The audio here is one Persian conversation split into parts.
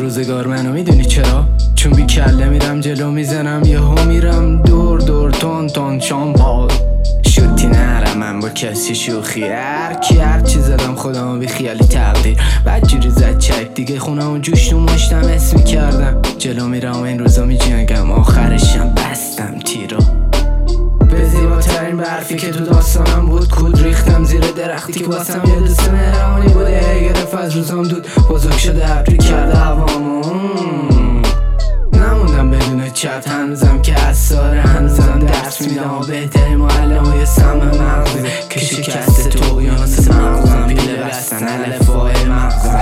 روزگار منو میدونی چرا؟ چون بی کله میرم جلو میزنم یهو میرم دور دور تون تون شامپال شوتی نرم من با کسی شوخی هر چی زدم خودمو بی خیالی تقدیر بعد جوری زد چک دیگه خونمو جوش تو مشتم اسمی کردم جلو میرم این روزا میجنگم آخرشم بستم تیرو به زیباترین برفی که تو داستانم بود کود ریختم زیر درختی که واسم یه دوست مهربانی بوده گرفت از روزام دود بزرگ شده ابری کرده هوامو نموندم بدون چت هنوزم که اثاره هنوزم درس میدم و بهترین معلمای سم مغزی که شکست تو یا مثل مغزم پیله بستن الفای مغزم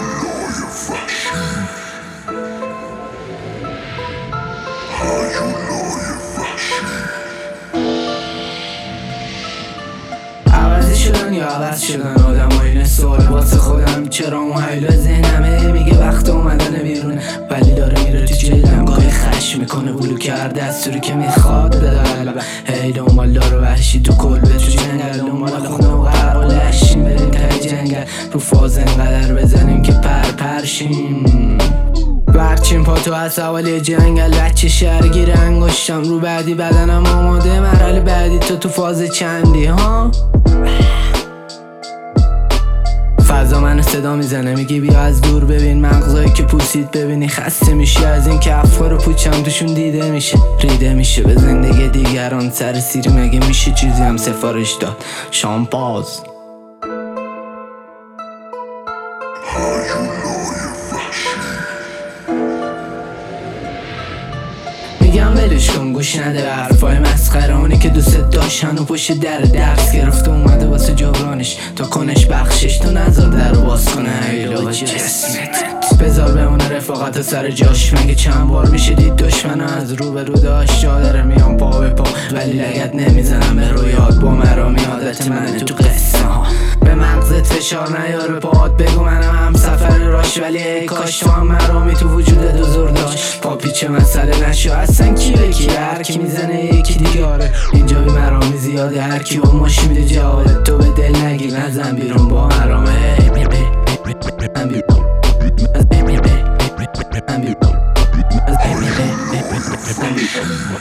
شدن یا عوض شدن آدم ها اینه سوال واسه خودم چرا اون حیلا ذهنمه میگه وقت اومدن بیرونه ولی داره میره تو جیلم گاهی خشم میکنه بلو کرده دستوری که میخواد بده قلبم هی دنبال داره وحشی تو کلبه تو جنگل دنبال خونه و قرار لشیم بریم تای جنگل رو فاز انقدر بزنیم که پرشیم برچین پا تو از حوالی جنگل بچه شهرگیر انگشتم رو بعدی بدنم آماده مرحله بعدی تو فاز چندی ها فضا منو صدا میزنه میگی بیا از دور ببین مغزایی که پوسید ببینی خسته میشی از این که افکار و پوچم توشون دیده میشه ریده میشه به زندگی دیگران سر سیری مگه میشه چیزی هم سفارش داد شامپاز میگم ولش کن گوش نده به حرفای مسخره اونی که دوست داشتن و پشت در درس گرفته اومده واسه جبرانش تا کنش بخشش تو نذار در رو باز کنه هیلا با جسمت بذار بمونه رفاقت و سر جاش مگه چند بار میشه دید دشمن از رو به رو داشت جا داره میام پا به پا ولی لگت نمیزنم به رویات با مرامی عادت منه تو قصه ها به مغزت فشار نیاره پاهات بگو منم هم سفر راش ولی ای کاش تو هم مرامی تو وجودت حضور داشت پا پیچ مسئله نشو اصلا کی به کی هر کی میزنه یکی دیگه آره اینجا بی مرامی زیاده هر کی با ماش میده جوابت تو به دل نگیر نزن بیرون با مرامه